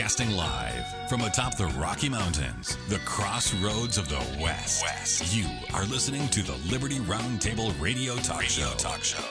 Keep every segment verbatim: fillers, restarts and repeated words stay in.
Broadcasting live from atop the Rocky Mountains, the crossroads of the West. West. You are listening to the Liberty Roundtable Radio Talk Radio Show. Talk Show.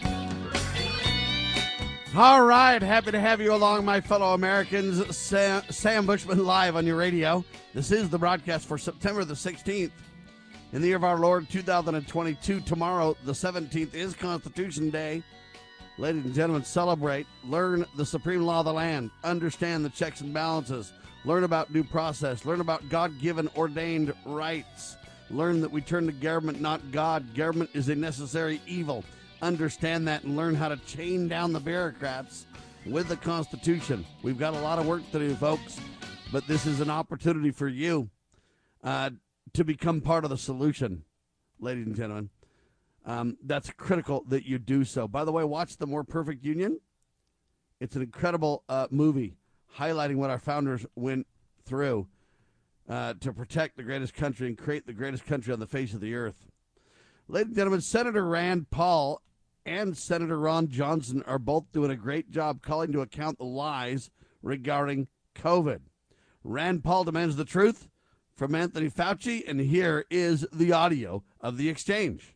All right, happy to have you along, my fellow Americans. Sam, Sam Bushman live on your radio. This is the broadcast for September the sixteenth. In the year of our Lord, two thousand twenty-two. Tomorrow, the seventeenth, is Constitution Day. Ladies and gentlemen, celebrate. Learn the supreme law of the land. Understand the checks and balances. Learn about due process. Learn about God-given ordained rights. Learn that we turn to government, not God. Government is a necessary evil. Understand that and learn how to chain down the bureaucrats with the Constitution. We've got a lot of work to do, folks, but this is an opportunity for you uh, to become part of the solution, ladies and gentlemen. Um, that's critical that you do so. By the way, watch The More Perfect Union. It's an incredible uh, movie highlighting what our founders went through uh, to protect the greatest country and create the greatest country on the face of the earth. Ladies and gentlemen, Senator Rand Paul and Senator Ron Johnson are both doing a great job calling to account the lies regarding COVID. Rand Paul demands the truth from Anthony Fauci, and here is the audio of the exchange.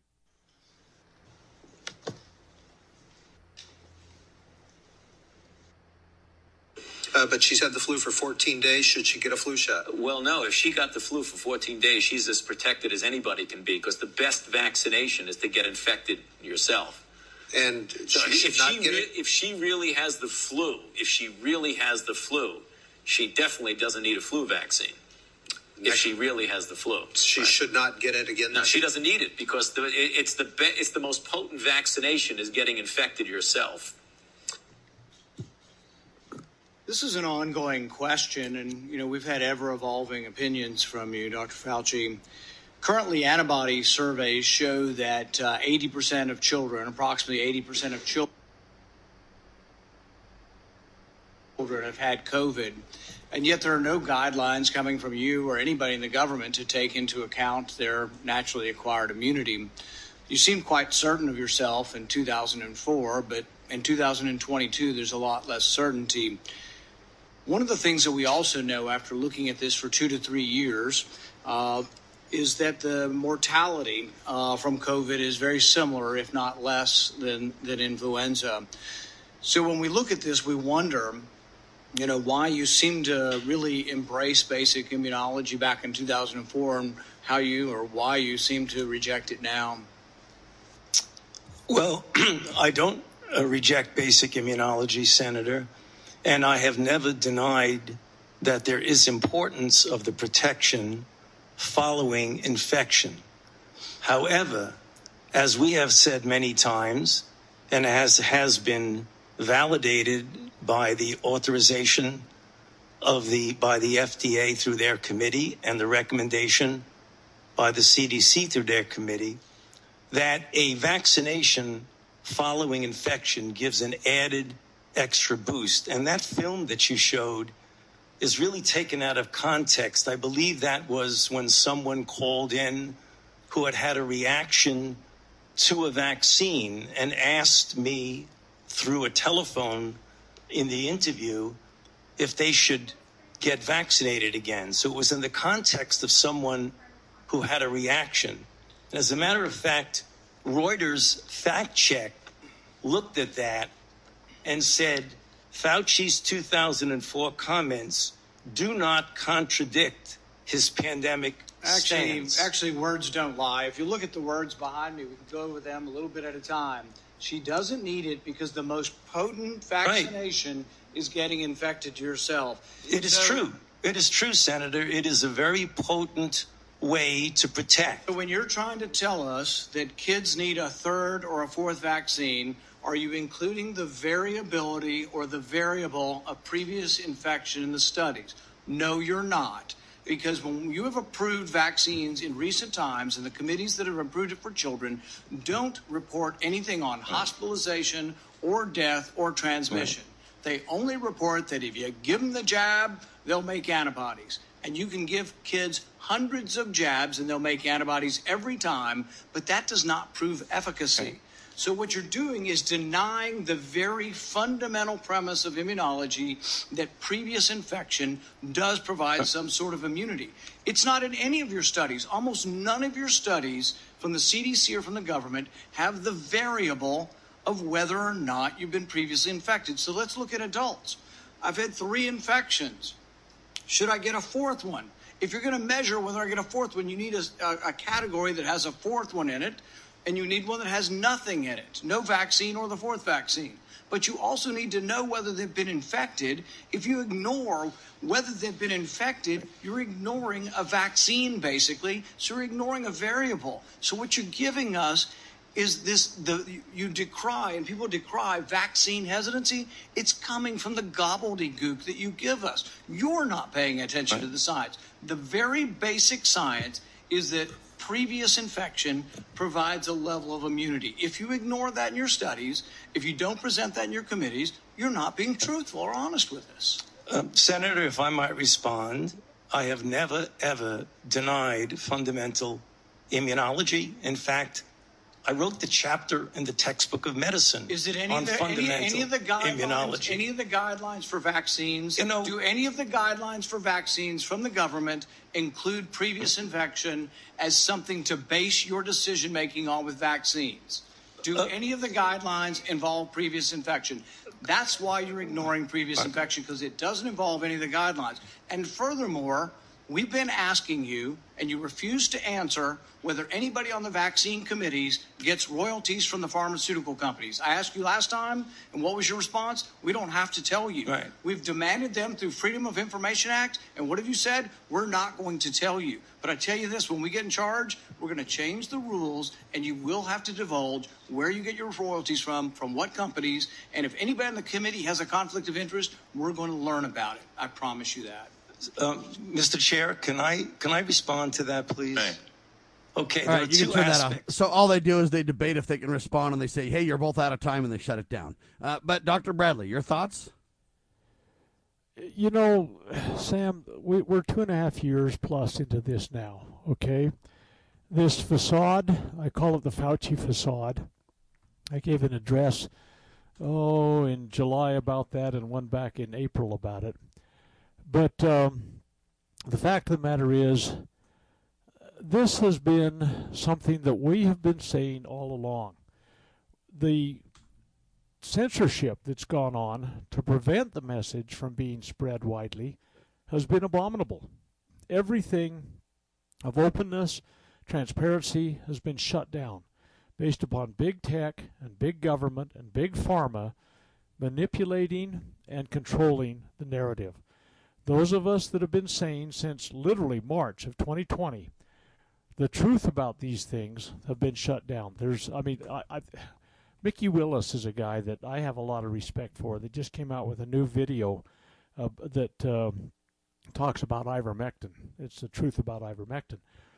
Uh, but she's had the flu for fourteen days. Should she get a flu shot? Well, no. If she got the flu for fourteen days, she's as protected as anybody can be, because the best vaccination is to get infected yourself. And so she if, should not she get re- it? if she really has the flu, if she really has the flu, she definitely doesn't need a flu vaccine. If she really has the flu, she right? should not get it again. No, she doesn't need it, because the, it, it's the be- it's the most potent vaccination is getting infected yourself. This is an ongoing question, and, you know, we've had ever-evolving opinions from you, Doctor Fauci. Currently, antibody surveys show that uh, eighty percent of children, approximately eighty percent of children have had COVID, and yet there are no guidelines coming from you or anybody in the government to take into account their naturally acquired immunity. You seemed quite certain of yourself in two thousand four, but in two thousand twenty-two, there's a lot less certainty. One of the things that we also know after looking at this for two to three years uh, is that the mortality uh, from COVID is very similar, if not less, than, than influenza. So when we look at this, we wonder, you know, why you seem to really embrace basic immunology back in two thousand four, and how you or why you seem to reject it now. Well, I don't uh, reject basic immunology, Senator. And I have never denied that there is importance of the protection following infection. However, as we have said many times, and as has been validated by the authorization of the by the F D A through their committee and the recommendation by the C D C through their committee, that a vaccination following infection gives an added extra boost. And that film that you showed is really taken out of context. I believe that was when someone called in who had had a reaction to a vaccine and asked me through a telephone in the interview if they should get vaccinated again. So it was in the context of someone who had a reaction. And as a matter of fact, Reuters fact check looked at that and said, Fauci's two thousand four comments do not contradict his pandemic Actually, stance. actually, words don't lie. If you look at the words behind me, we can go over them a little bit at a time. She doesn't need it because the most potent vaccination right. is getting infected yourself. It is so, true. It is true, Senator. It is a very potent way to protect. When you're trying to tell us that kids need a third or a fourth vaccine, are you including the variability or the variable of previous infection in the studies? No, you're not. Because when you have approved vaccines in recent times, and the committees that have approved it for children don't report anything on hospitalization or death or transmission. Right. They only report that if you give them the jab, they'll make antibodies. And you can give kids hundreds of jabs and they'll make antibodies every time, but that does not prove efficacy. Right. So what you're doing is denying the very fundamental premise of immunology, that previous infection does provide some sort of immunity. It's not in any of your studies. Almost none of your studies from the C D C or from the government have the variable of whether or not you've been previously infected. So let's look at adults. I've had three infections. Should I get a fourth one? If you're going to measure whether I get a fourth one, you need a, a, a category that has a fourth one in it, and you need one that has nothing in it, no vaccine or the fourth vaccine. But you also need to know whether they've been infected. If you ignore whether they've been infected, you're ignoring a vaccine, basically. So you're ignoring a variable. So what you're giving us is this, the you decry, and people decry vaccine hesitancy. It's coming from the gobbledygook that you give us. You're not paying attention right. to the science. The very basic science is that previous infection provides a level of immunity. If you ignore that in your studies, if you don't present that in your committees, you're not being truthful or honest with us. Um, Senator, if I might respond, I have never, ever denied fundamental immunology. In fact, I wrote the chapter in the textbook of medicine Is it any on of the, fundamental any, any of the guidelines, immunology. Any of the guidelines for vaccines? You know, do any of the guidelines for vaccines from the government include previous infection as something to base your decision making on with vaccines? Do uh, any of the guidelines involve previous infection? That's why you're ignoring previous uh, infection, because it doesn't involve any of the guidelines. And furthermore, we've been asking you, and you refuse to answer, whether anybody on the vaccine committees gets royalties from the pharmaceutical companies. I asked you last time, and what was your response? We don't have to tell you. Right. We've demanded them through Freedom of Information Act, and what have you said? We're not going to tell you. But I tell you this, when we get in charge, we're going to change the rules, and you will have to divulge where you get your royalties from, from what companies, and if anybody on the committee has a conflict of interest, we're going to learn about it. I promise you that. Um, Mister Chair, can I can I respond to that, please? Hey. Okay, all there right, are you two can turn aspects. that off. So all they do is they debate if they can respond, and they say, hey, you're both out of time, and they shut it down. Uh, but Doctor Bradley, your thoughts? You know, Sam, we, we're two and a half years plus into this now, okay? This facade, I call it the Fauci facade. I gave an address, oh, in July about that, and one back in April about it. But um, the fact of the matter is, this has been something that we have been saying all along. The censorship that's gone on to prevent the message from being spread widely has been abominable. Everything of openness, transparency has been shut down based upon big tech and big government and big pharma manipulating and controlling the narrative. Those of us that have been saying since literally March of twenty twenty, the truth about these things have been shut down. There's, I mean, I, I, Mickey Willis is a guy that I have a lot of respect for. They just came out with a new video uh, that uh, talks about ivermectin. It's the truth about ivermectin.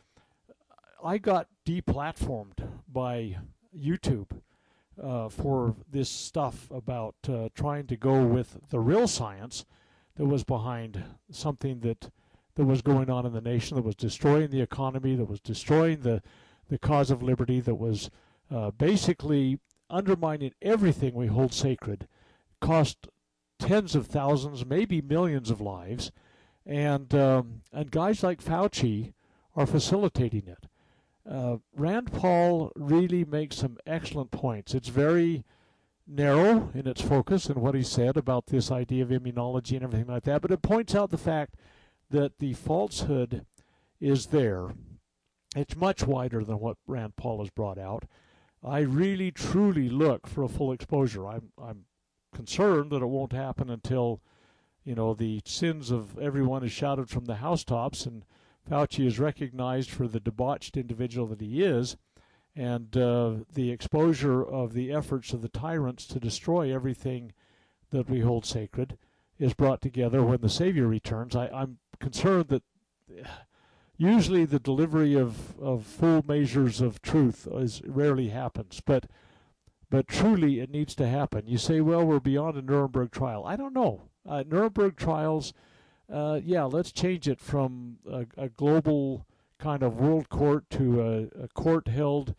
I got deplatformed by YouTube uh, for this stuff about uh, trying to go with the real science that was behind something that that was going on in the nation, that was destroying the economy, that was destroying the, the cause of liberty, that was uh, basically undermining everything we hold sacred, cost tens of thousands, maybe millions of lives, and um, and guys like Fauci are facilitating it. Uh, Rand Paul really makes some excellent points. It's very narrow in its focus and what he said about this idea of immunology and everything like that, but it points out the fact that the falsehood is there. It's much wider than what Rand Paul has brought out. I really, truly look for a full exposure. I'm, I'm concerned that it won't happen until, you know, the sins of everyone is shouted from the housetops and Fauci is recognized for the debauched individual that he is, and uh, the exposure of the efforts of the tyrants to destroy everything that we hold sacred is brought together when the Savior returns. I, I'm concerned that usually the delivery of, of full measures of truth is rarely happens, but but truly it needs to happen. You say, well, we're beyond a Nuremberg trial. I don't know. Uh, Nuremberg trials, uh, yeah, let's change it from a, a global kind of world court to a, a court held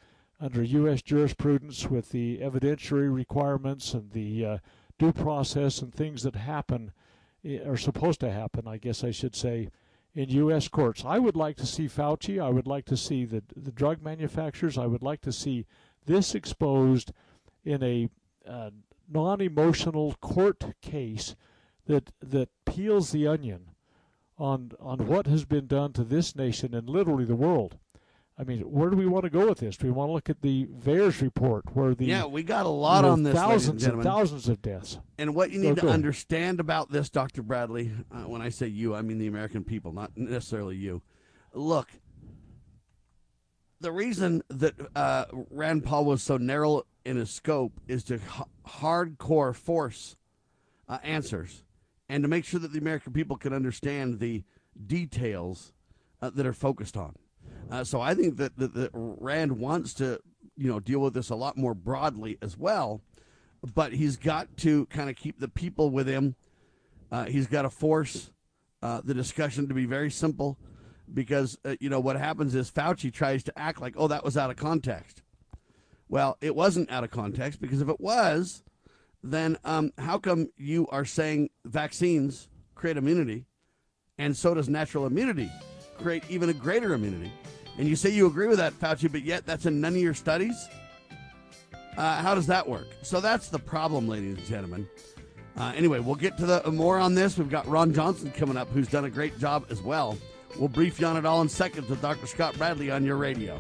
under U S jurisprudence with the evidentiary requirements and the uh, due process and things that happen, are supposed to happen, I guess I should say, in U S courts. I would like to see Fauci. I would like to see the, the drug manufacturers. I would like to see this exposed in a uh, non-emotional court case that that peels the onion on on what has been done to this nation and literally the world. I mean, where do we want to go with this? Do we want to look at the VAERS report where the yeah, we got a lot you know, on this, thousands and and thousands of deaths. And what you need go, to go. understand about this, Doctor Bradley, uh, when I say you, I mean the American people, not necessarily you. Look, the reason that uh, Rand Paul was so narrow in his scope is to h- hardcore force uh, answers and to make sure that the American people can understand the details uh, that are focused on. Uh, so I think that, that, that Rand wants to, you know, deal with this a lot more broadly as well, but he's got to kind of keep the people with him. Uh, he's got to force uh, the discussion to be very simple because, uh, you know, what happens is Fauci tries to act like, oh, that was out of context. Well, it wasn't out of context because if it was, then um, how come you are saying vaccines create immunity and so does natural immunity create even a greater immunity? And you say you agree with that, Fauci, but yet that's in none of your studies? Uh, how does that work? So that's the problem, ladies and gentlemen. Uh, anyway, we'll get to the more on this. We've got Ron Johnson coming up, who's done a great job as well. We'll brief you on it all in seconds with Doctor Scott Bradley on your radio.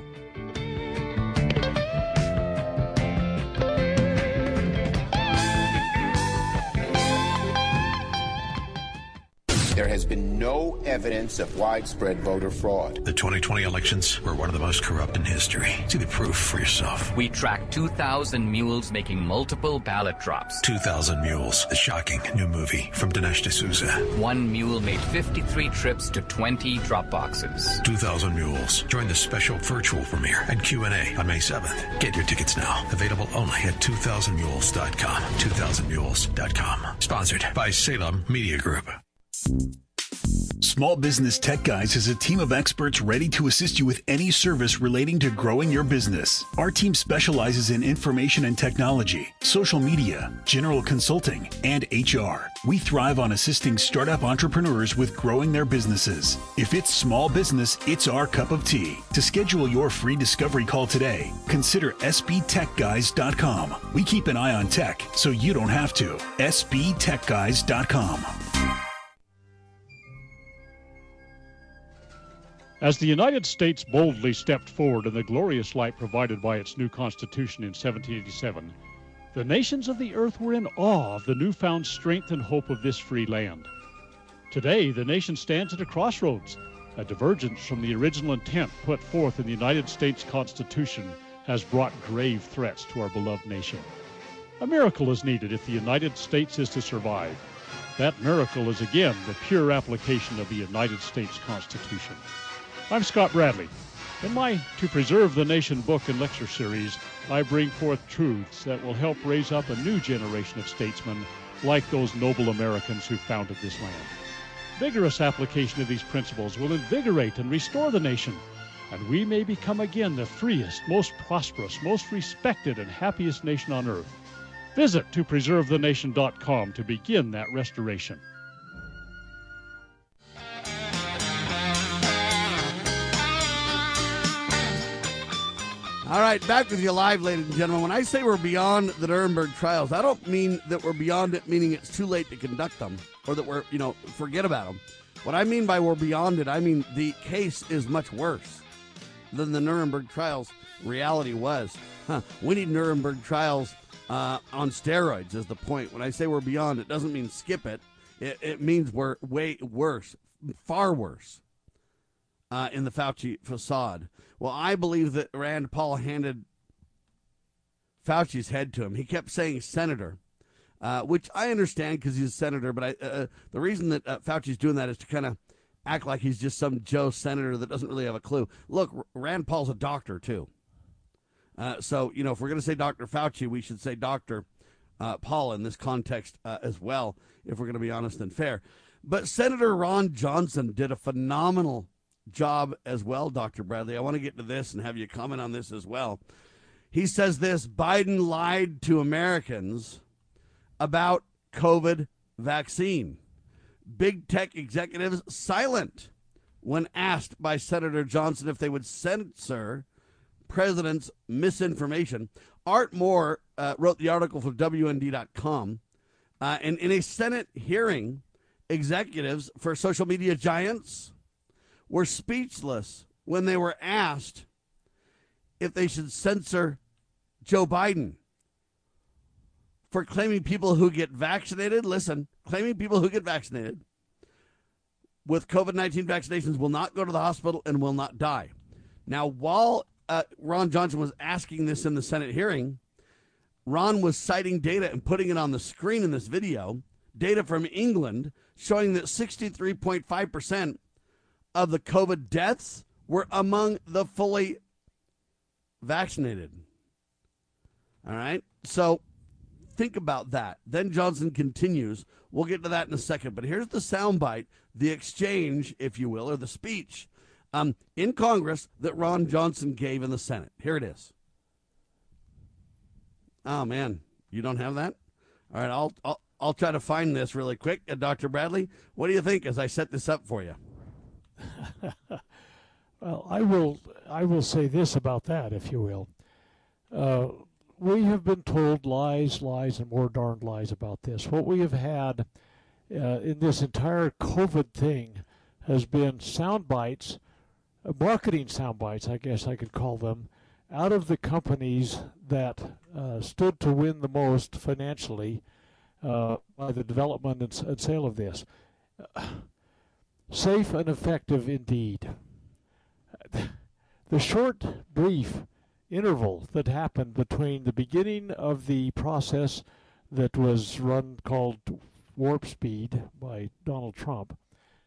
There has been no evidence of widespread voter fraud. The twenty twenty elections were one of the most corrupt in history. See the proof for yourself. We tracked two thousand mules making multiple ballot drops. two thousand Mules, the shocking new movie from Dinesh D'Souza. One mule made fifty-three trips to twenty drop boxes. two thousand Mules. Join the special virtual premiere and Q and A on May seventh. Get your tickets now. Available only at two thousand mules dot com. two thousand mules dot com. Sponsored by Salem Media Group. Small Business Tech Guys is a team of experts ready to assist you with any service relating to growing your business. Our team specializes in information and technology, social media, general consulting, and H R. We thrive on assisting startup entrepreneurs with growing their businesses. If it's small business, it's our cup of tea. To schedule your free discovery call today, consider S B tech guys dot com. We keep an eye on tech so you don't have to. S B tech guys dot com. As the United States boldly stepped forward in the glorious light provided by its new Constitution in seventeen eighty-seven, the nations of the earth were in awe of the newfound strength and hope of this free land. Today, the nation stands at a crossroads. A divergence from the original intent put forth in the United States Constitution has brought grave threats to our beloved nation. A miracle is needed if the United States is to survive. That miracle is again the pure application of the United States Constitution. I'm Scott Bradley. In my To Preserve the Nation book and lecture series, I bring forth truths that will help raise up a new generation of statesmen like those noble Americans who founded this land. Vigorous application of these principles will invigorate and restore the nation, and we may become again the freest, most prosperous, most respected, and happiest nation on earth. Visit to preserve the nation dot com to begin that restoration. All right, back with you live, ladies and gentlemen. When I say we're beyond the Nuremberg trials, I don't mean that we're beyond it, meaning it's too late to conduct them or that we're, you know, forget about them. What I mean by we're beyond it, I mean the case is much worse than the Nuremberg trials reality was. Huh. We need Nuremberg trials uh, on steroids is the point. When I say we're beyond, it doesn't mean skip it. It, it means we're way worse, far worse uh, in the Fauci facade. Well, I believe that Rand Paul handed Fauci's head to him. He kept saying senator, uh, which I understand because he's a senator, but I, uh, the reason that uh, Fauci's doing that is to kind of act like he's just some Joe senator that doesn't really have a clue. Look, Rand Paul's a doctor, too. Uh, so, you know, if we're going to say Doctor Fauci, we should say Doctor Uh, Paul in this context uh, as well, if we're going to be honest and fair. But Senator Ron Johnson did a phenomenal job as well, Doctor Bradley. I want to get to this and have you comment on this as well. He says this: Biden lied to Americans about COVID vaccine. Big tech executives silent when asked by Senator Johnson if they would censor president's misinformation. Art Moore uh, wrote the article for W N D dot com. Uh, and in a Senate hearing, executives for social media giants were speechless when they were asked if they should censor Joe Biden for claiming people who get vaccinated, listen, claiming people who get vaccinated with COVID nineteen vaccinations will not go to the hospital and will not die. Now, while uh, Ron Johnson was asking this in the Senate hearing, Ron was citing data and putting it on the screen in this video, data from England showing that sixty-three point five percent of the COVID deaths were among the fully vaccinated. All right? So think about that. Then Johnson continues. We'll get to that in a second. But here's the soundbite, the exchange, if you will, or the speech um, in Congress that Ron Johnson gave in the Senate. Here it is. Oh, man. You don't have that? All right, I'll, I'll, I'll try to find this really quick. Uh, Doctor Bradley, what do you think as I set this up for you? Well, I will I will say this about that, if you will. Uh, we have been told lies, lies, and more darned lies about this. What we have had uh, in this entire COVID thing has been sound bites, uh, marketing sound bites, I guess I could call them, out of the companies that uh, stood to win the most financially uh, by the development and, and sale of this. Uh, safe and effective indeed. The short, brief interval that happened between the beginning of the process that was run called Warp Speed by Donald Trump,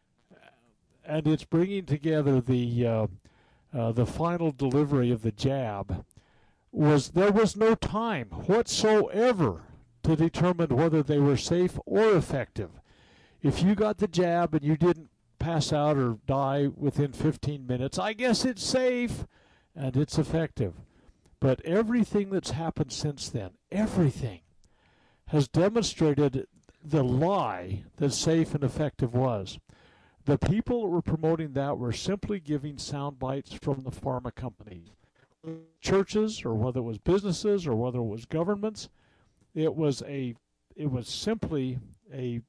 and it's bringing together the uh, uh, the final delivery of the jab, was there was no time whatsoever to determine whether they were safe or effective. If you got the jab and you didn't pass out or die within fifteen minutes, I guess it's safe and it's effective. But everything that's happened since then, everything, has demonstrated the lie that safe and effective was. The people that were promoting that were simply giving sound bites from the pharma companies. Churches, or whether it was businesses, or whether it was governments, it was a it was simply a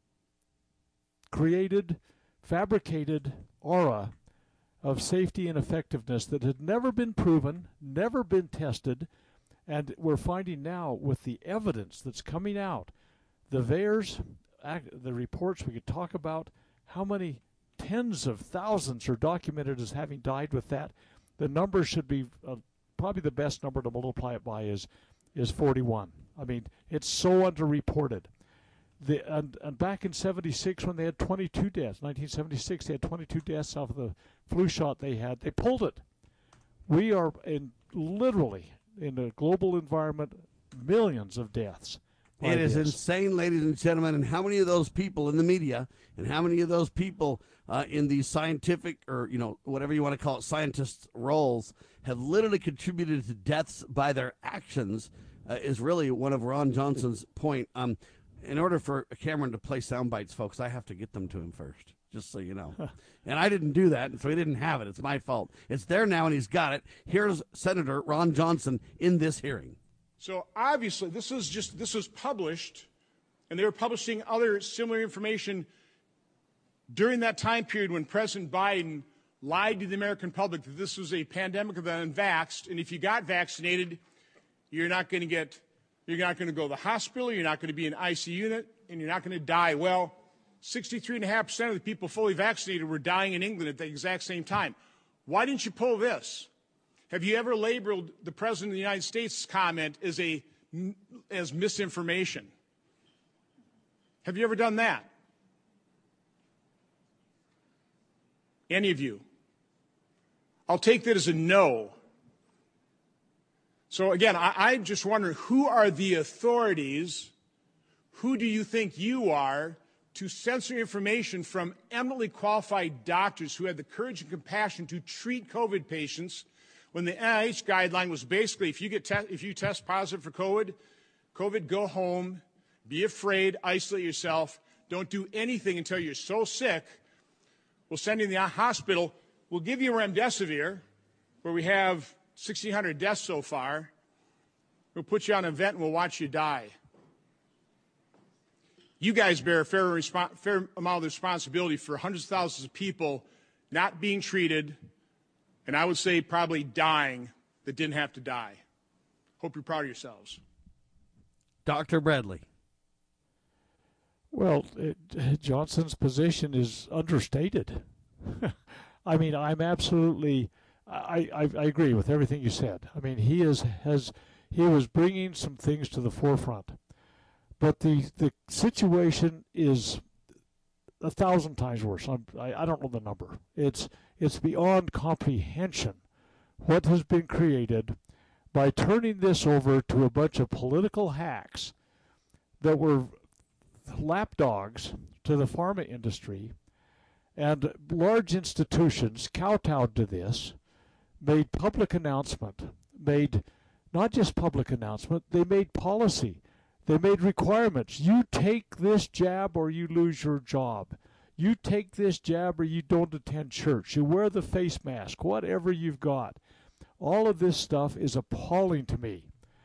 created, fabricated aura of safety and effectiveness that had never been proven, never been tested, and we're finding now with the evidence that's coming out, the V A E R S, the reports we could talk about, how many tens of thousands are documented as having died with that. The number should be, uh, probably the best number to multiply it by is is forty-one. I mean, it's so underreported. The, and, and back in seventy-six, when they had twenty-two deaths, nineteen seventy-six, they had twenty-two deaths off of the flu shot they had. They pulled it. We are in literally, in a global environment, millions of deaths. It is insane, ladies and gentlemen. And how many of those people in the media and how many of those people uh, in these scientific or, you know, whatever you want to call it, scientists' roles have literally contributed to deaths by their actions uh, is really one of Ron Johnson's point. Um, in order for Cameron to play sound bites, folks, I have to get them to him first, just so you know. And I didn't do that, and so he didn't have it. It's my fault. It's there now, and he's got it. Here's Senator Ron Johnson in this hearing. So obviously, this is just this was published, and they were publishing other similar information during that time period when President Biden lied to the American public that this was a pandemic of the unvaxxed, and if you got vaccinated, you're not going to get, you're not going to go to the hospital, you're not going to be in an I C U unit, and you're not going to die. Well, sixty-three point five percent of the people fully vaccinated were dying in England at the exact same time. Why didn't you pull this? Have you ever labeled the President of the United States' comment as a as misinformation? Have you ever done that? Any of you? I'll take that as a no. So again, I, I just wonder, who are the authorities? Who do you think you are to censor information from eminently qualified doctors who had the courage and compassion to treat COVID patients when the N I H guideline was basically if you get te- if you test positive for COVID, COVID, go home, be afraid, isolate yourself, don't do anything until you're so sick. We'll send you to the hospital. We'll give you remdesivir, where we have sixteen hundred deaths so far. We'll put you on an event and we'll watch you die. You guys bear a fair, resp- fair amount of responsibility for hundreds of thousands of people not being treated, and I would say probably dying that didn't have to die. Hope you're proud of yourselves. Doctor Bradley. Well, it, Johnson's position is understated. I mean, I'm absolutely, I, I, I agree with everything you said. I mean, he is has he was bringing some things to the forefront, but the the situation is a thousand times worse. I'm, I I don't know the number. It's it's beyond comprehension what has been created by turning this over to a bunch of political hacks that were lapdogs to the pharma industry, and large institutions kowtowed to this, made public announcement, made not just public announcement, they made policy, they made requirements. You take this jab or you lose your job. You take this jab or you don't attend church. You wear the face mask, whatever you've got. All of this stuff is appalling to me.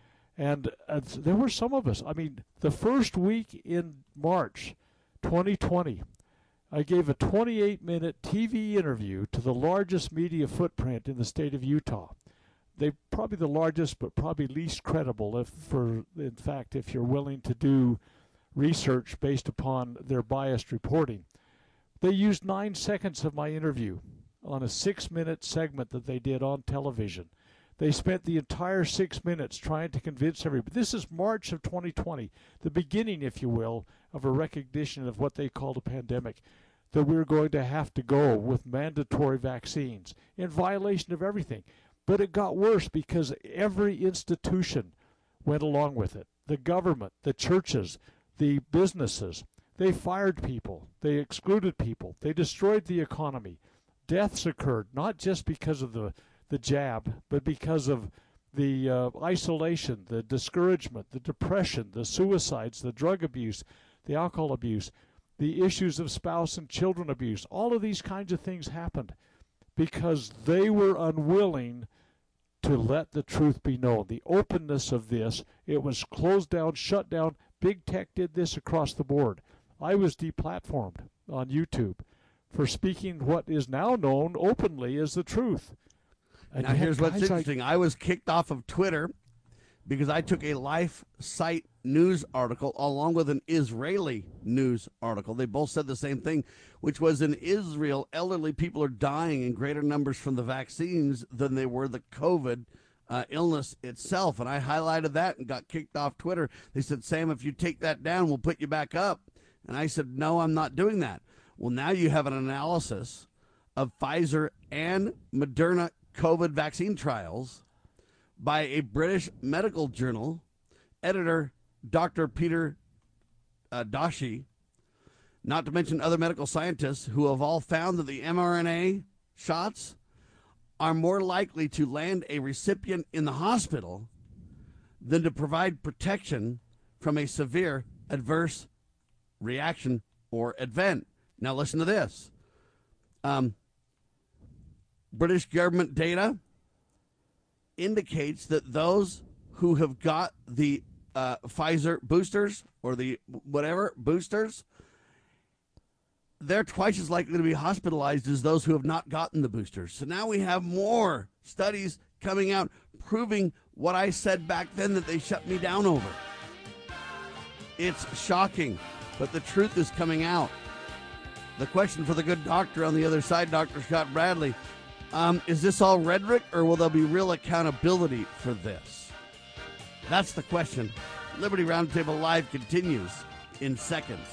And uh, there were some of us. I mean, the first week in March twenty twenty, I gave a twenty-eight minute T V interview to the largest media footprint in the state of Utah. They're probably the largest, but probably least credible, if for in fact, if you're willing to do research based upon their biased reporting. They used nine seconds of my interview on a six-minute segment that they did on television. They spent the entire six minutes trying to convince everybody. This is March of twenty twenty, the beginning, if you will, of a recognition of what they called a pandemic, that we're going to have to go with mandatory vaccines in violation of everything. But it got worse because every institution went along with it. The government, the churches, the businesses, they fired people. They excluded people. They destroyed the economy. Deaths occurred, not just because of the the jab, but because of the uh, isolation, the discouragement, the depression, the suicides, the drug abuse, the alcohol abuse, the issues of spouse and children abuse. All of these kinds of things happened because they were unwilling to let the truth be known. The openness of this, it was closed down, shut down. Big tech did this across the board. I was deplatformed on YouTube for speaking what is now known openly as the truth. And now here's what's interesting. Like, I was kicked off of Twitter because I took a Life Site news article along with an Israeli news article. They both said the same thing, which was in Israel, elderly people are dying in greater numbers from the vaccines than they were the COVID uh, illness itself. And I highlighted that and got kicked off Twitter. They said, Sam, if you take that down, we'll put you back up. And I said, no, I'm not doing that. Well, now you have an analysis of Pfizer and Moderna COVID vaccine trials by a British medical journal, editor Doctor Peter uh, Doshi, not to mention other medical scientists who have all found that the mRNA shots are more likely to land a recipient in the hospital than to provide protection from a severe adverse reaction or event. Now listen to this. Um, British government data indicates that those who have got the uh, Pfizer boosters or the whatever boosters, they're twice as likely to be hospitalized as those who have not gotten the boosters. So now we have more studies coming out proving what I said back then that they shut me down over. It's shocking, but the truth is coming out. The question for the good doctor on the other side, Doctor Scott Bradley, Um, is this all rhetoric, or will there be real accountability for this? That's the question. Liberty Roundtable Live continues in seconds.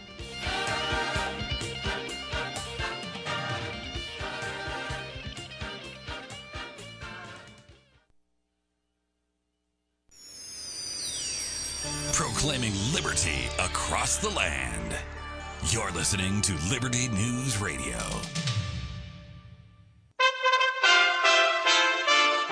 Proclaiming liberty across the land. You're listening to Liberty News Radio.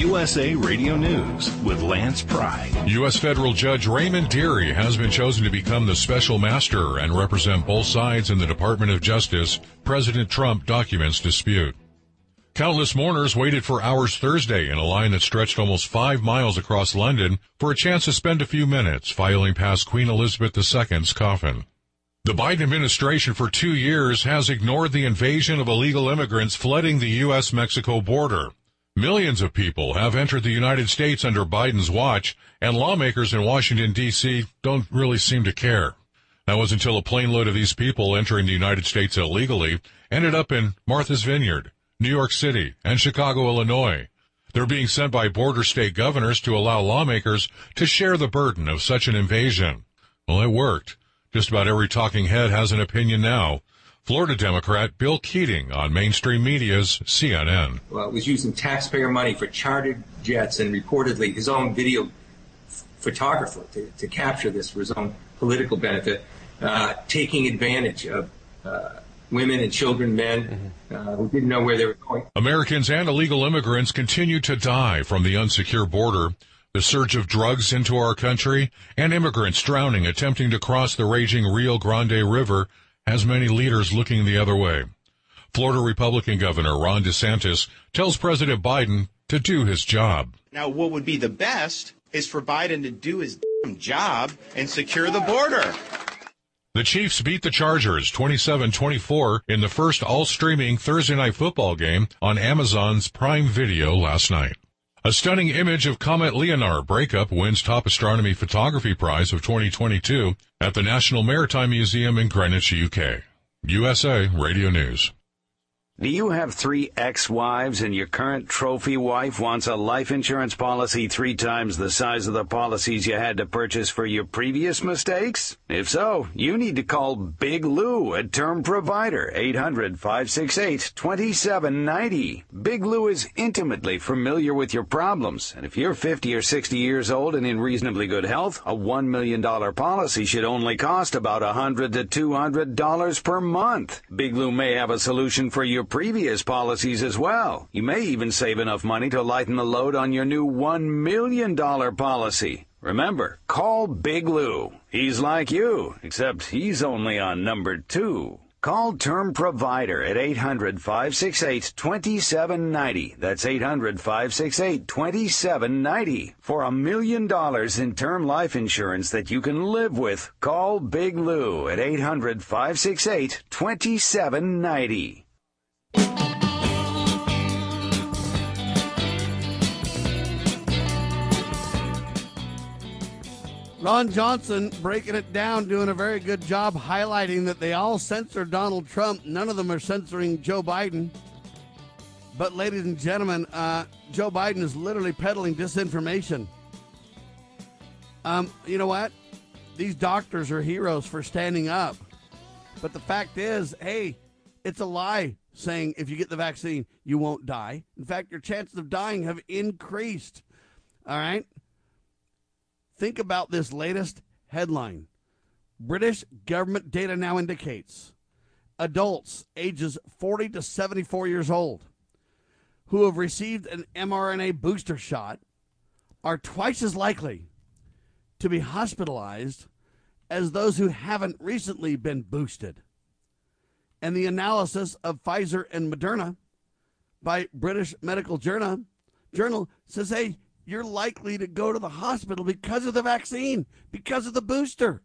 U S A Radio News with Lance Pry. U S federal judge Raymond Dearie has been chosen to become the special master and represent both sides in the Department of Justice President Trump documents dispute. Countless mourners waited for hours Thursday in a line that stretched almost five miles across London for a chance to spend a few minutes filing past Queen Elizabeth the Second's coffin. The Biden administration for two years has ignored the invasion of illegal immigrants flooding the U S Mexico border. Millions of people have entered the United States under Biden's watch, and lawmakers in Washington, D C don't really seem to care. That was until a plane load of these people entering the United States illegally ended up in Martha's Vineyard, New York City, and Chicago, Illinois. They're being sent by border state governors to allow lawmakers to share the burden of such an invasion. Well, it worked. Just about every talking head has an opinion now. Florida Democrat Bill Keating on mainstream media's C N N. Well, it was using taxpayer money for chartered jets and reportedly his own video f- photographer to, to capture this for his own political benefit, uh, taking advantage of uh, women and children, men uh, who didn't know where they were going. Americans and illegal immigrants continue to die from the unsecure border. The surge of drugs into our country and immigrants drowning attempting to cross the raging Rio Grande River has many leaders looking the other way. Florida Republican Governor Ron DeSantis tells President Biden to do his job. Now, what would be the best is for Biden to do his damn job and secure the border. The Chiefs beat the Chargers twenty-seven twenty-four in the first all-streaming Thursday night football game on Amazon's Prime Video last night. A stunning image of Comet Leonard breakup wins Top Astronomy Photography Prize of twenty twenty-two at the National Maritime Museum in Greenwich, U K. U S A Radio News. Do you have three ex-wives and your current trophy wife wants a life insurance policy three times the size of the policies you had to purchase for your previous mistakes? If so, you need to call Big Lou, a term provider, eight hundred, five six eight, two seven nine zero. Big Lou is intimately familiar with your problems, and if you're fifty or sixty years old and in reasonably good health, a one million dollars policy should only cost about one hundred to two hundred dollars per month. Big Lou may have a solution for your previous policies as well. You may even save enough money to lighten the load on your new one million dollars policy. Remember, call Big Lou. He's like you, except he's only on number two. Call Term Provider at eight hundred, five six eight, two seven nine zero. That's eight hundred, five six eight, two seven nine zero. For a million dollars in term life insurance that you can live with, call Big Lou at eight hundred, five six eight, two seven nine zero. Ron Johnson breaking it down, doing a very good job highlighting that they all censor Donald Trump. None of them are censoring Joe Biden. But, ladies and gentlemen, uh, Joe Biden is literally peddling disinformation. Um, you know what? These doctors are heroes for standing up. But the fact is, hey, it's a lie saying if you get the vaccine, you won't die. In fact, your chances of dying have increased. All right? Think about this latest headline. British government data now indicates adults ages forty to seventy-four years old who have received an mRNA booster shot are twice as likely to be hospitalized as those who haven't recently been boosted. And the analysis of Pfizer and Moderna by British Medical Journal, Journal says, hey, you're likely to go to the hospital because of the vaccine, because of the booster.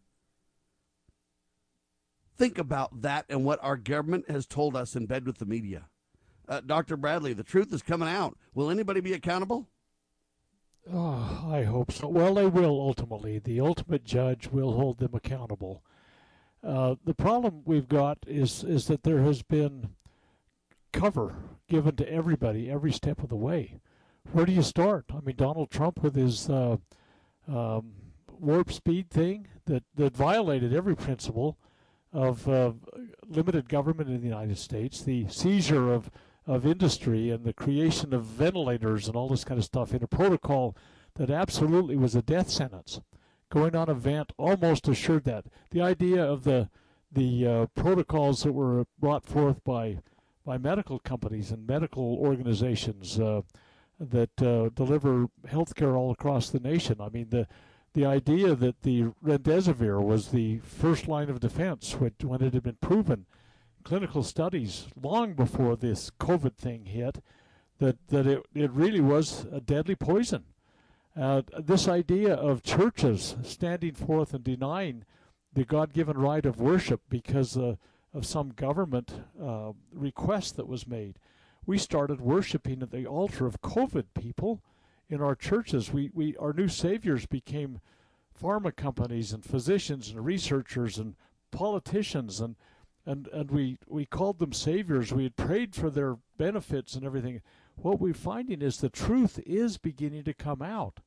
Think about that and what our government has told us in bed with the media. Uh, Doctor Bradley, the truth is coming out. Will anybody be accountable? Oh, I hope so. Well, they will ultimately. The ultimate judge will hold them accountable. Uh, the problem we've got is is that there has been cover given to everybody every step of the way. Where do you start? I mean, Donald Trump with his uh, um, warp speed thing that, that violated every principle of uh, limited government in the United States, the seizure of, of industry and the creation of ventilators and all this kind of stuff in a protocol that absolutely was a death sentence. Going on a vent almost assured that. The idea of the the uh, protocols that were brought forth by by medical companies and medical organizations, uh, that uh, deliver health care all across the nation. I mean, the the idea that the remdesivir was the first line of defense when, when it had been proven, clinical studies long before this COVID thing hit, that, that it, it really was a deadly poison. Uh, this idea of churches standing forth and denying the God-given right of worship because uh, of some government uh, request that was made. We started worshiping at the altar of COVID, people, in our churches. We, we our new saviors became pharma companies and physicians and researchers and politicians, and and, and we, we called them saviors. We had prayed for their benefits and everything. What we're finding is the truth is beginning to come out.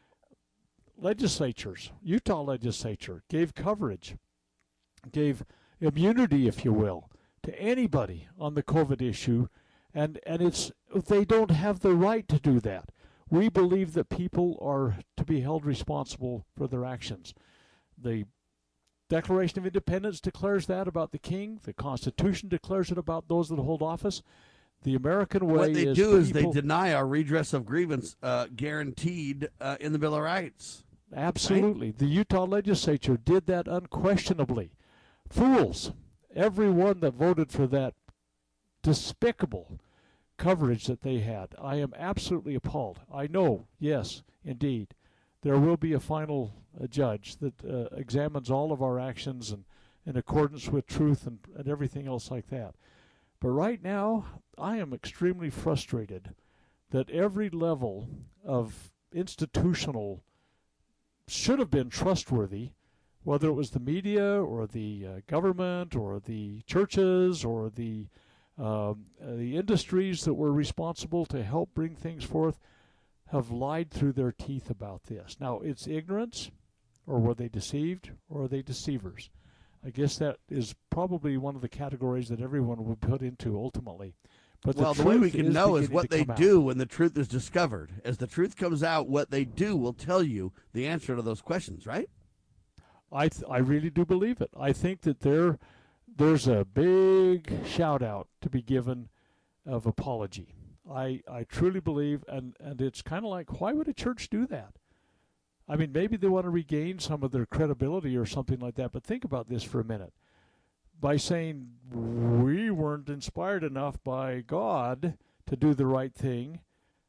Legislatures, Utah legislature, gave coverage, gave immunity, if you will, to anybody on the COVID issue, and, and it's they don't have the right to do that. We believe that people are to be held responsible for their actions. The Declaration of Independence declares that about the king. The Constitution declares it about those that hold office. The American way what they is do is people, they deny our redress of grievance uh, guaranteed uh, in the Bill of Rights. Absolutely. Right? The Utah legislature did that unquestionably. Fools. Everyone that voted for that despicable coverage that they had. I am absolutely appalled. I know, yes, indeed, there will be a final uh, judge that uh, examines all of our actions and in accordance with truth and, and everything else like that. But right now, I am extremely frustrated that every level of institutional should have been trustworthy, whether it was the media or the uh, government or the churches or the um, uh, the industries that were responsible to help bring things forth, have lied through their teeth about this. Now, it's ignorance, or were they deceived, or are they deceivers? I guess that is probably one of the categories that everyone would put into ultimately. But well, the, the way we truth can is know is beginning what to they come do out. when the truth is discovered. As the truth comes out, what they do will tell you the answer to those questions, right? I th- I really do believe it. I think that there there's a big shout out to be given of apology. I I truly believe, and, and it's kind of like, why would a church do that? I mean, maybe they want to regain some of their credibility or something like that, but think about this for a minute. By saying we weren't inspired enough by God to do the right thing,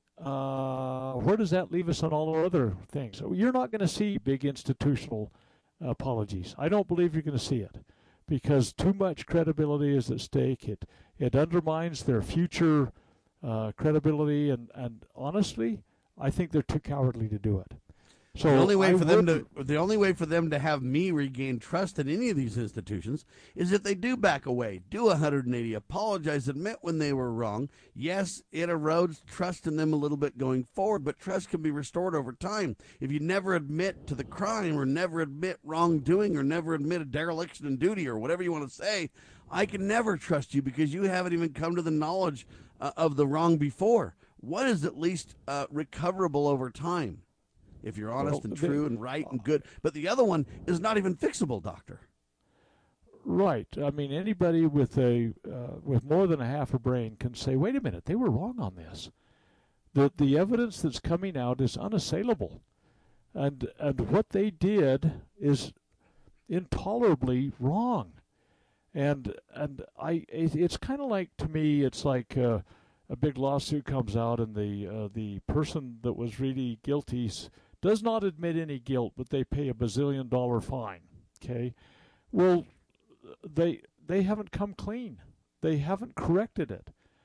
uh, where does that leave us on all our other things? So you're not going to see big institutional apologies. I don't believe you're going to see it because too much credibility is at stake. It it undermines their future uh, credibility, and, and honestly, I think they're too cowardly to do it. So the only way I for them would, to the only way for them to have me regain trust in any of these institutions is if they do back away, do one hundred eighty, apologize, admit when they were wrong. Yes, it erodes trust in them a little bit going forward, but trust can be restored over time. If you never admit to the crime or never admit wrongdoing or never admit a dereliction in duty or whatever you want to say, I can never trust you because you haven't even come to the knowledge uh, of the wrong before. One is at least uh, recoverable over time, if you're honest well, and true and right and good. But the other one is not even fixable, Doctor. Right. I mean, anybody with a uh, with more than a half a brain can say, wait a minute, they were wrong on this. The the evidence that's coming out is unassailable. And and what they did is intolerably wrong. And and I it, it's kind of like, to me, it's like uh, a big lawsuit comes out and the uh, the person that was really guilty does not admit any guilt, but they pay a bazillion dollar fine. Okay, well, they they haven't come clean. They haven't corrected it.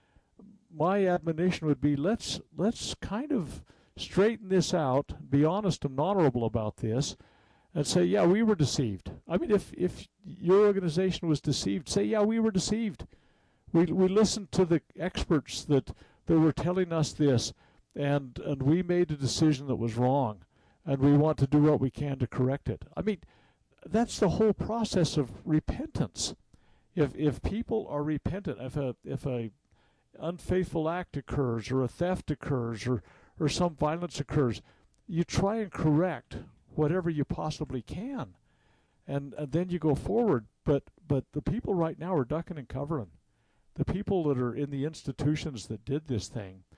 My admonition would be, let's let's kind of straighten this out, be honest and honorable about this, and say, yeah, we were deceived. I mean, if if your organization was deceived, say, yeah, we were deceived. We we listened to the experts that that were telling us this, and and we made a decision that was wrong, and we want to do what we can to correct it. I mean, that's the whole process of repentance. If if people are repentant, if a if a unfaithful act occurs or a theft occurs or or some violence occurs, you try and correct whatever you possibly can, and, and then you go forward. But but the people right now are ducking and covering. The people that are in the institutions that did this thing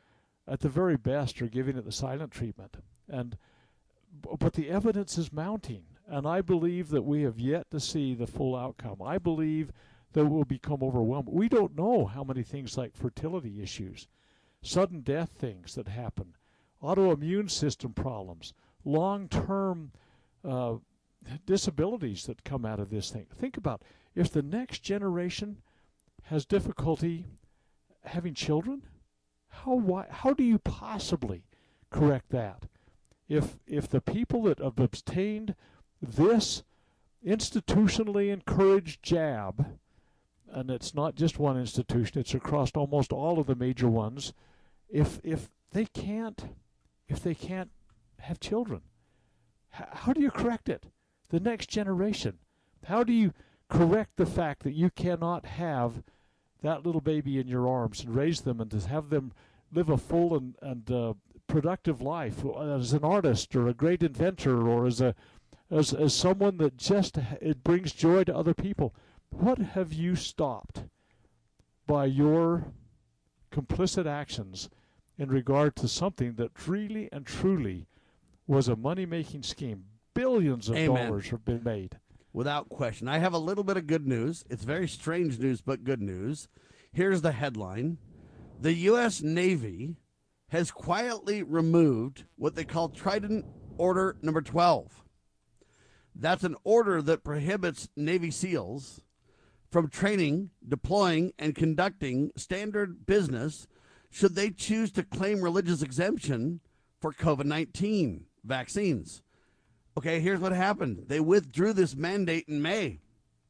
at the very best, are giving it the silent treatment. And but the evidence is mounting, and I believe that we have yet to see the full outcome. I believe that we'll become overwhelmed. We don't know how many things like fertility issues, sudden death things that happen, autoimmune system problems, long-term uh, disabilities that come out of this thing. Think about if the next generation has difficulty having children, how why, how do you possibly correct that? If if the people that have obtained this institutionally encouraged jab, and it's not just one institution, it's across almost all of the major ones, if if they can't if they can't have children, how, how do you correct it? The next generation, how do you correct the fact that you cannot have that little baby in your arms and raise them and to have them live a full and, and uh, productive life as an artist or a great inventor or as a as as someone that just it brings joy to other people? What have you stopped by your complicit actions in regard to something that really and truly was a money-making scheme? Billions of Amen. dollars have been made. Without question. I have a little bit of good news. It's very strange news, but good news. Here's the headline. The U S Navy has quietly removed what they call Trident Order Number twelve. That's an order that prohibits Navy SEALs from training, deploying, and conducting standard business should they choose to claim religious exemption for COVID nineteen vaccines. Okay, here's what happened. They withdrew this mandate in May,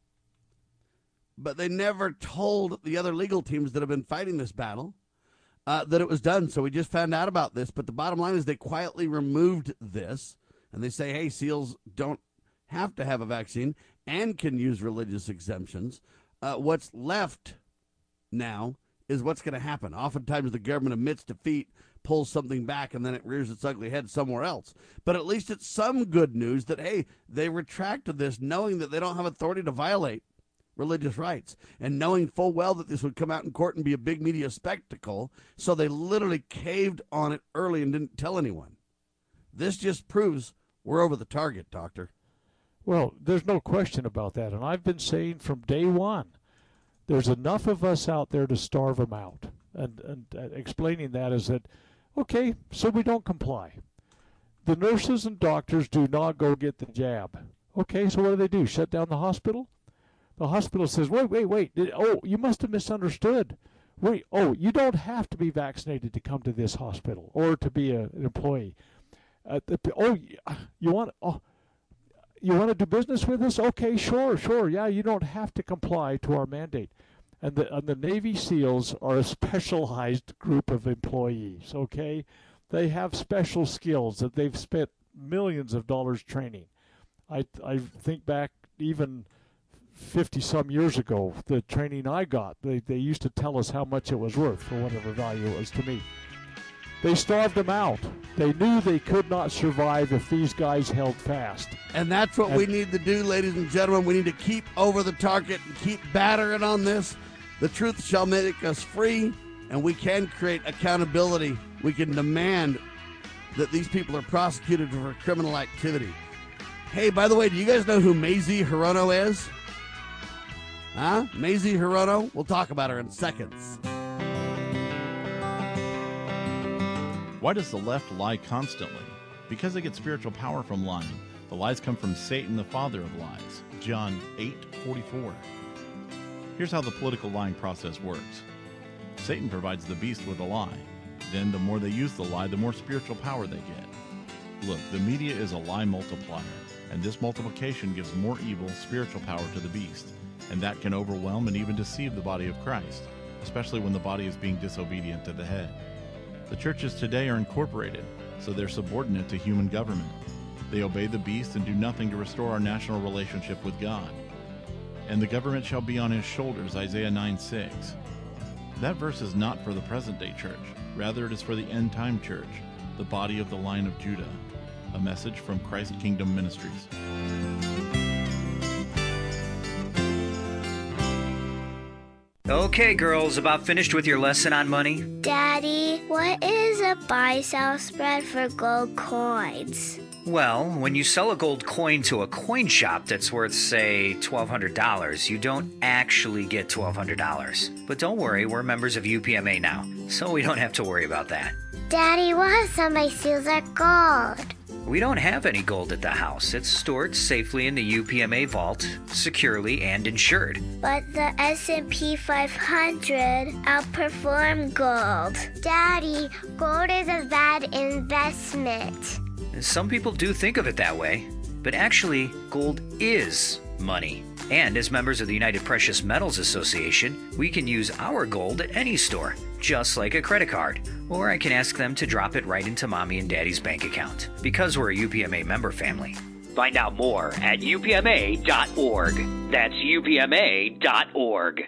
but they never told the other legal teams that have been fighting this battle uh, that it was done. So we just found out about this. But the bottom line is they quietly removed this, and they say, hey, SEALs don't have to have a vaccine and can use religious exemptions. Uh, what's left now is what's going to happen. Oftentimes the government admits defeat, pulls something back, and then it rears its ugly head somewhere else. But at least it's some good news that, hey, they retracted this knowing that they don't have authority to violate religious rights and knowing full well that this would come out in court and be a big media spectacle. So they literally caved on it early and didn't tell anyone. This just proves we're over the target, Doctor. Well, there's no question about that. And I've been saying from day one, there's enough of us out there to starve them out. And, and uh, explaining that is that, okay, so we don't comply. The nurses and doctors do not go get the jab. Okay, so what do they do? Shut down the hospital? The hospital says, wait, wait, wait. Did, oh, you must have misunderstood. Wait, oh, you don't have to be vaccinated to come to this hospital or to be a, an employee. Uh, the, oh, you want oh, you want to do business with us? Okay, sure, sure. Yeah, you don't have to comply to our mandate. And the, and the Navy SEALs are a specialized group of employees, okay? They have special skills that they've spent millions of dollars training. I, I think back even fifty-some years ago, the training I got, they, they used to tell us how much it was worth for whatever value it was to me. They starved them out. They knew they could not survive if these guys held fast. And that's what and we need to do, ladies and gentlemen. We need to keep over the target and keep battering on this. The truth shall make us free, and we can create accountability. We can demand that these people are prosecuted for criminal activity. Hey, by the way, do you guys know who Mazie Hirono is? Huh? Mazie Hirono? We'll talk about her in seconds. Why does the left lie constantly? Because they get spiritual power from lying. The lies come from Satan, the father of lies. John eight forty-four. Here's how the political lying process works. Satan provides the beast with a lie. Then the more they use the lie, the more spiritual power they get. Look, the media is a lie multiplier, and this multiplication gives more evil spiritual power to the beast, and that can overwhelm and even deceive the body of Christ, especially when the body is being disobedient to the head. The churches today are incorporated, so they're subordinate to human government. They obey the beast and do nothing to restore our national relationship with God. And the government shall be on his shoulders, Isaiah nine six. That verse is not for the present-day church. Rather, it is for the end-time church, the body of the line of Judah. A message from Christ Kingdom Ministries. Okay, girls, about finished with your lesson on money? Daddy, what is a buy-sell spread for gold coins? Well, when you sell a gold coin to a coin shop that's worth, say, twelve hundred dollars, you don't actually get twelve hundred dollars. But don't worry, we're members of U P M A now, so we don't have to worry about that. Daddy, what if somebody steals our gold? We don't have any gold at the house. It's stored safely in the U P M A vault, securely and insured. But the S and P five hundred outperformed gold. Daddy, gold is a bad investment. Some people do think of it that way, but actually, gold is money. And as members of the United Precious Metals Association, we can use our gold at any store, just like a credit card. Or I can ask them to drop it right into Mommy and Daddy's bank account, because we're a U P M A member family. Find out more at U P M A dot org. That's U P M A dot org.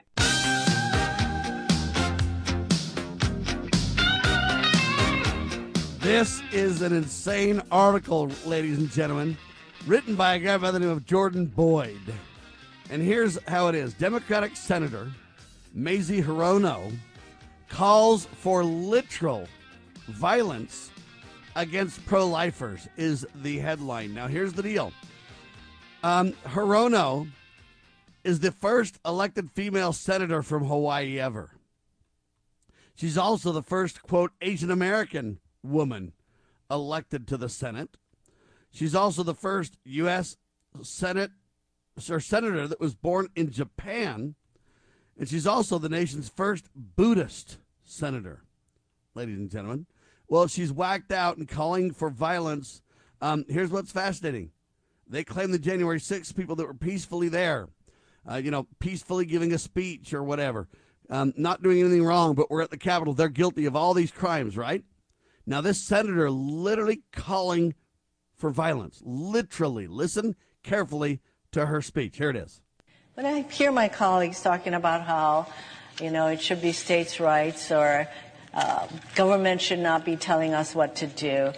This is an insane article, ladies and gentlemen, written by a guy by the name of Jordan Boyd. And here's how it is. Democratic Senator Mazie Hirono calls for literal violence against pro-lifers is the headline. Now, here's the deal. Um, Hirono is the first elected female senator from Hawaii ever. She's also the first, quote, Asian American woman elected to the Senate. She's also the first U S Senate or senator that was born in Japan. And she's also the nation's first Buddhist senator, ladies and gentlemen. Well, she's whacked out and calling for violence. Um, here's what's fascinating. They claim the January sixth people that were peacefully there, uh, you know, peacefully giving a speech or whatever, um, not doing anything wrong, but we're at the Capitol. They're guilty of all these crimes, right? Now, this senator literally calling for violence. Literally. Listen carefully to her speech. Here it is. When I hear my colleagues talking about how, you know, it should be states' rights or uh, government should not be telling us what to do,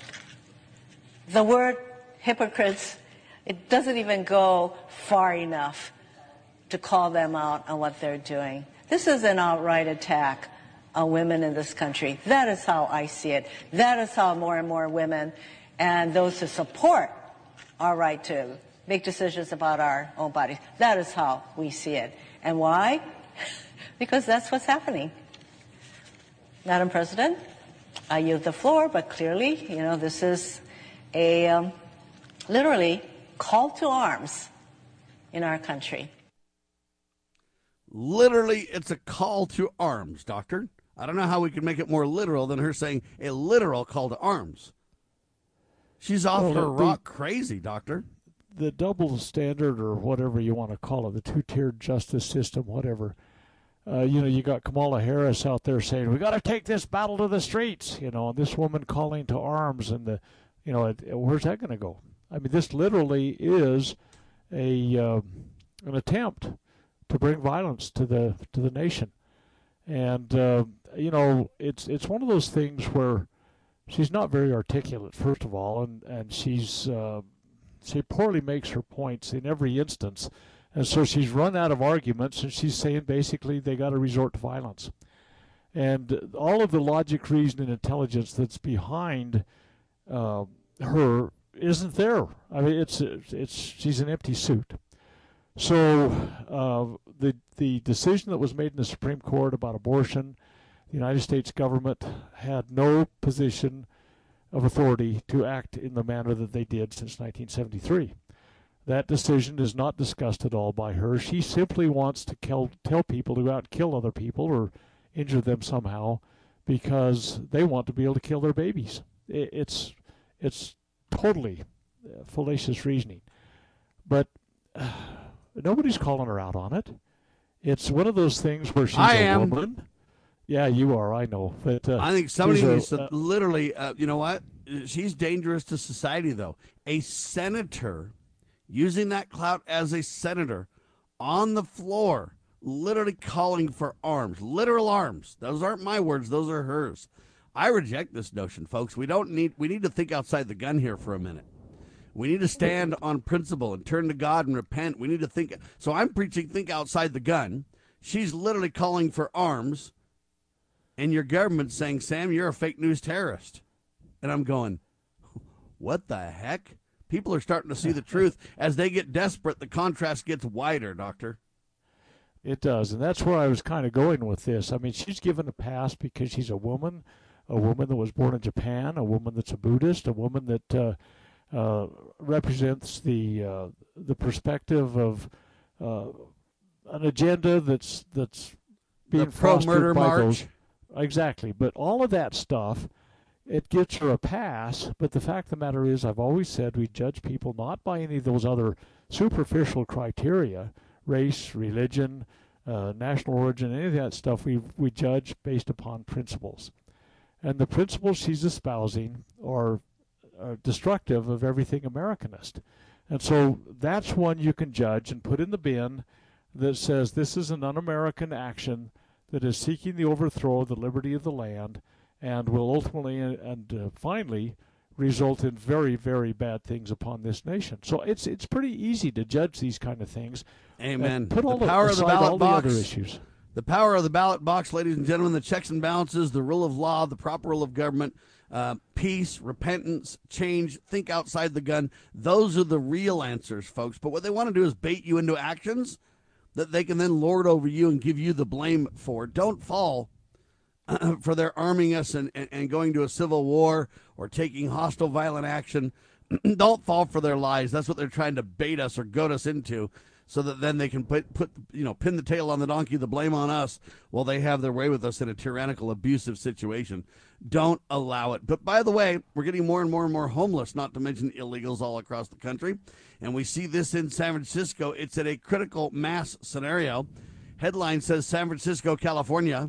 the word hypocrites, it doesn't even go far enough to call them out on what they're doing. This is an outright attack on women in this country. That is how I see it. That is how more and more women and those who support our right to make decisions about our own bodies, that is how we see it. And why? Because that's what's happening. Madam President, I yield the floor, but clearly, you know, this is a um, literally call to arms in our country. Literally, it's a call to arms, Doctor. I don't know how we can make it more literal than her saying a literal call to arms. She's off well, her the, rock crazy, Doctor. The double standard, or whatever you want to call it, the two-tiered justice system, whatever. Uh, you know, you got Kamala Harris out there saying, we got to take this battle to the streets, you know, and this woman calling to arms, and the, you know, it, where's that going to go? I mean, this literally is a uh, an attempt to bring violence to the to the nation. And, uh, you know, it's it's one of those things where she's not very articulate, first of all, and, and she's uh, she poorly makes her points in every instance. And so she's run out of arguments, and she's saying basically they got to resort to violence. And all of the logic, reason, and intelligence that's behind uh, her isn't there. I mean, it's it's she's an empty suit. So uh, the the decision that was made in the Supreme Court about abortion, the United States government had no position of authority to act in the manner that they did since nineteen seventy-three. That decision is not discussed at all by her. She simply wants to kill, tell people to go out and kill other people or injure them somehow because they want to be able to kill their babies. It's it's totally fallacious reasoning. But uh, nobody's calling her out on it. It's one of those things where she's I a am. woman. Yeah, you are. I know. But uh, I think somebody she's a- needs to uh, literally, uh, you know what? She's dangerous to society, though. A senator using that clout as a senator on the floor, literally calling for arms, literal arms. Those aren't my words. Those are hers. I reject this notion, folks. We don't need, we need to think outside the gun here for a minute. We need to stand on principle and turn to God and repent. We need to think. So I'm preaching think outside the gun. She's literally calling for arms, and your government's saying, Sam, you're a fake news terrorist. And I'm going, what the heck? People are starting to see the truth. As they get desperate, the contrast gets wider, Doctor. It does, and that's where I was kind of going with this. I mean, she's given a pass because she's a woman, a woman that was born in Japan, a woman that's a Buddhist, a woman that uh, uh, represents the uh, the perspective of uh, an agenda that's that's being the pro-murder fostered by march. those. Exactly, but all of that stuff, it gets her a pass. But the fact of the matter is, I've always said we judge people not by any of those other superficial criteria. Race, religion, uh, national origin, any of that stuff, we we judge based upon principles. And the principles she's espousing are, are destructive of everything Americanist. And so that's one you can judge and put in the bin that says this is an un-American action that is seeking the overthrow of the liberty of the land and will ultimately and uh, finally result in very, very bad things upon this nation. So it's it's pretty easy to judge these kind of things. Amen. Put all the the power of the ballot all box. The other issues. The power of the ballot box, ladies and gentlemen, the checks and balances, the rule of law, the proper rule of government, uh, peace, repentance, change, think outside the gun. Those are the real answers, folks. But what they want to do is bait you into actions that they can then lord over you and give you the blame for. Don't fall for their arming us and, and, and going to a civil war or taking hostile violent action. Don't fall for their lies. That's what they're trying to bait us or goad us into, so that then they can put, put you know, pin the tail on the donkey, the blame on us, while they have their way with us in a tyrannical, abusive situation. Don't allow it. But by the way, we're getting more and more and more homeless, not to mention illegals all across the country. And we see this in San Francisco. It's at a critical mass scenario. Headline says San Francisco, California.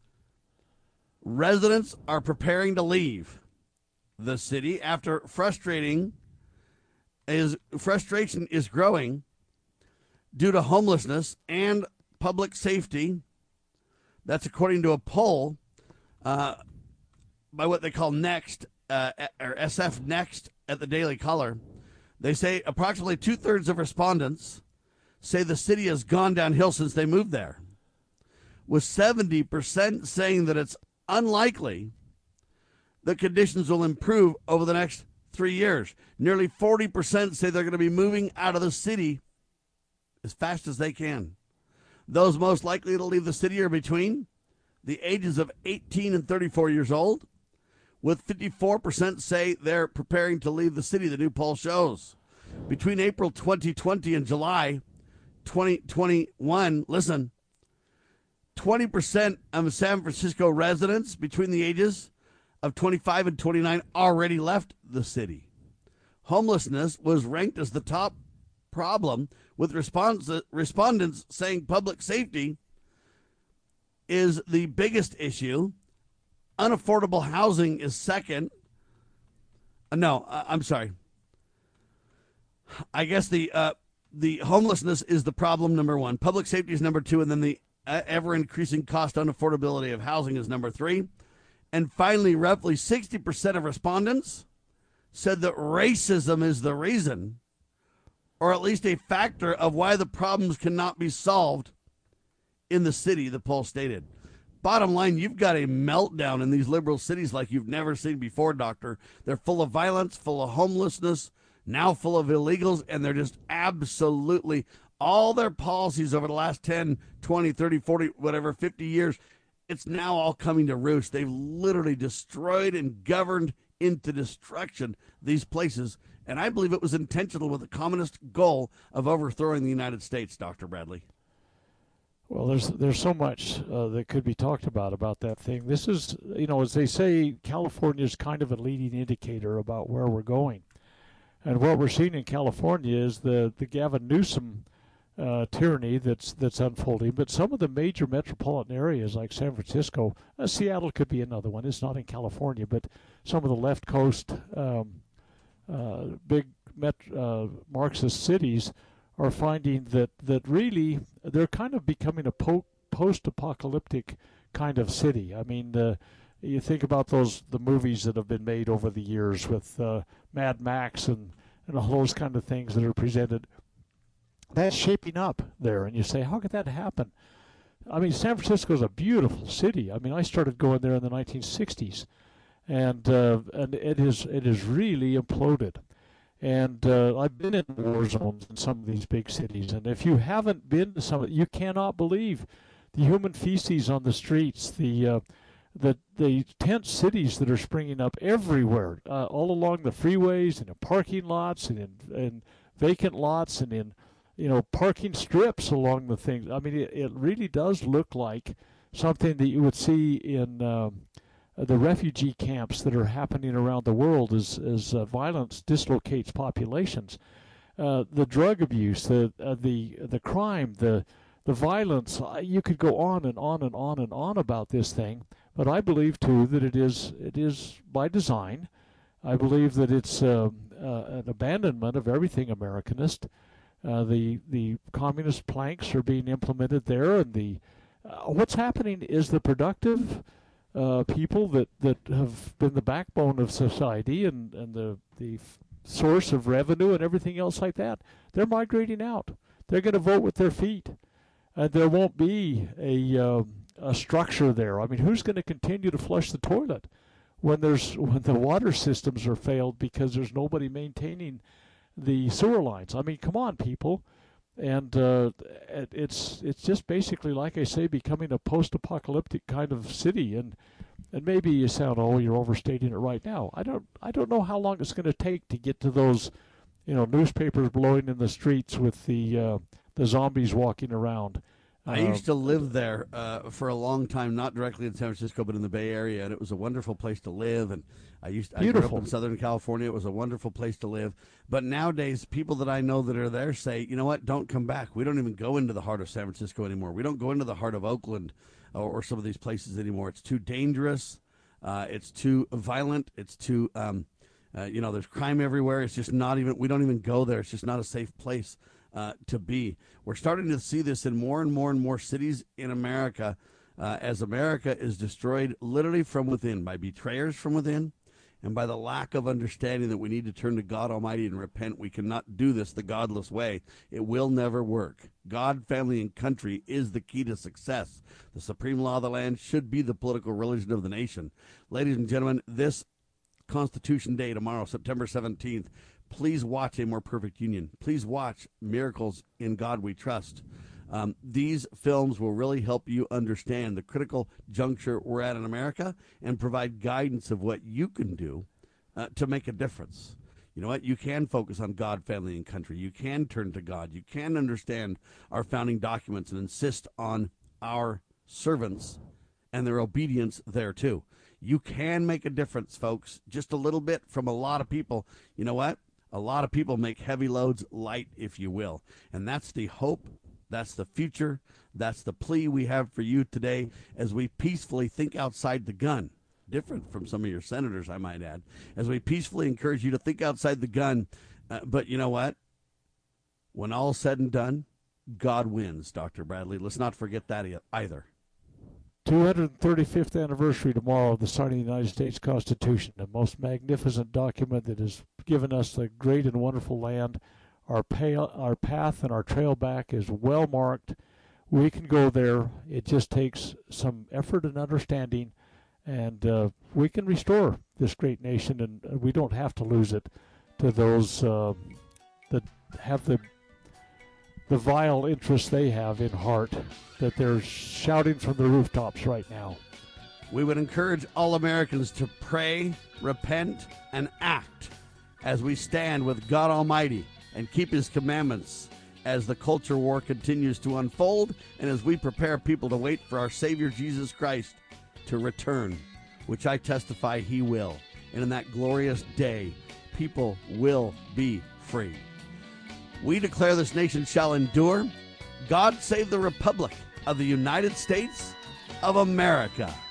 Residents are preparing to leave the city after frustrating is frustration is growing due to homelessness and public safety. That's according to a poll uh, by what they call Next, uh, or S F Next at the Daily Caller. They say approximately two-thirds of respondents say the city has gone downhill since they moved there, with seventy percent saying that it's unlikely that conditions will improve over the next three years. Nearly forty percent say they're going to be moving out of the city as fast as they can. Those most likely to leave the city are between the ages of eighteen and thirty-four years old, with fifty-four percent say they're preparing to leave the city, the new poll shows. Between April twenty twenty and July twenty twenty-one, listen, twenty percent of San Francisco residents between the ages of twenty-five and twenty-nine already left the city. Homelessness was ranked as the top problem, with response, respondents saying public safety is the biggest issue. Unaffordable housing is second. Uh, no, uh, I'm sorry. I guess the uh, the homelessness is the problem number one. Public safety is number two, and then the uh, ever-increasing cost unaffordability of housing is number three. And finally, roughly sixty percent of respondents said that racism is the reason, or at least a factor of why the problems cannot be solved in the city, the poll stated. Bottom line, you've got a meltdown in these liberal cities like you've never seen before, Doctor. They're full of violence, full of homelessness, now full of illegals, and they're just absolutely, all their policies over the last ten, twenty, thirty, forty, whatever, fifty years, it's now all coming to roost. They've literally destroyed and governed into destruction these places, and I believe it was intentional with the communist goal of overthrowing the United States, Doctor Bradley. Well, there's there's so much uh, that could be talked about about that thing. This is, you know, as they say, California is kind of a leading indicator about where we're going. And what we're seeing in California is the, the Gavin Newsom uh, tyranny that's that's unfolding. But some of the major metropolitan areas like San Francisco, uh, Seattle could be another one. It's not in California, but some of the left coast um, uh, big met, uh, Marxist cities are finding that, that really they're kind of becoming a po- post-apocalyptic kind of city. I mean, uh, you think about those the movies that have been made over the years with uh, Mad Max and, and all those kind of things that are presented. That's shaping up there, and you say, how could that happen? I mean, San Francisco is a beautiful city. I mean, I started going there in the nineteen sixties, and uh, and it is it is really imploded. And uh, I've been in war zones in some of these big cities, and if you haven't been to some, you cannot believe the human feces on the streets, the uh, the the tent cities that are springing up everywhere, uh, all along the freeways and in parking lots and in, in vacant lots and in, you know, parking strips along the things. I mean, it, it really does look like something that you would see in uh, the refugee camps that are happening around the world as as uh, violence dislocates populations. Uh, the drug abuse, the uh, the the crime, the the violence. You could go on and on and on and on about this thing. But I believe, too, that it is it is by design. I believe that it's uh, uh, an abandonment of everything Americanist. Uh, the the communist planks are being implemented there, and the uh, what's happening is the productive uh, people that, that have been the backbone of society and, and the, the f- source of revenue and everything else like that, they're migrating out. They're going to vote with their feet. And there won't be a... Uh, a structure there. I mean, who's going to continue to flush the toilet when there's when the water systems are failed because there's nobody maintaining the sewer lines? I mean, come on, people. And uh, it's it's just basically, like I say, becoming a post-apocalyptic kind of city. And and maybe you sound, oh, you're overstating it right now. I don't I don't know how long it's going to take to get to those, you know, newspapers blowing in the streets with the uh, the zombies walking around. I used to live there uh, for a long time, not directly in San Francisco, but in the Bay Area, and it was a wonderful place to live. And I used to, I grew up in Southern California. It was a wonderful place to live. But nowadays, people that I know that are there say, you know what, don't come back. We don't even go into the heart of San Francisco anymore. We don't go into the heart of Oakland or, or some of these places anymore. It's too dangerous. Uh, it's too violent. It's too, um, uh, you know, there's crime everywhere. It's just not even, we don't even go there. It's just not a safe place Uh, to be. We're starting to see this in more and more and more cities in America uh, as America is destroyed literally from within by betrayers from within and by the lack of understanding that we need to turn to God Almighty and repent. We cannot do this the godless way. It will never work. God, family, and country is the key to success. The supreme law of the land should be the political religion of the nation. Ladies and gentlemen, this Constitution Day tomorrow, September seventeenth, please watch A More Perfect Union. Please watch Miracles in God We Trust. Um, these films will really help you understand the critical juncture we're at in America and provide guidance of what you can do uh, to make a difference. You know what? You can focus on God, family, and country. You can turn to God. You can understand our founding documents and insist on our servants and their obedience there, too. You can make a difference, folks, just a little bit from a lot of people. You know what? A lot of people make heavy loads light, if you will. And that's the hope. That's the future. That's the plea we have for you today as we peacefully think outside the gun. Different from some of your senators, I might add. As we peacefully encourage you to think outside the gun. Uh, but you know what? When all's said and done, God wins, Doctor Bradley. Let's not forget that either. two hundred thirty-fifth anniversary tomorrow of the signing of the United States Constitution, the most magnificent document that has given us the great and wonderful land. Our, pay, our path and our trail back is well marked. We can go there. It just takes some effort and understanding, and uh, we can restore this great nation, and we don't have to lose it to those uh, that have the the vile interests they have in heart that they're shouting from the rooftops right now. We would encourage all Americans to pray, repent, and act as we stand with God Almighty and keep His commandments as the culture war continues to unfold and as we prepare people to wait for our Savior Jesus Christ to return, which I testify He will. And in that glorious day, people will be free. We declare this nation shall endure. God save the Republic of the United States of America.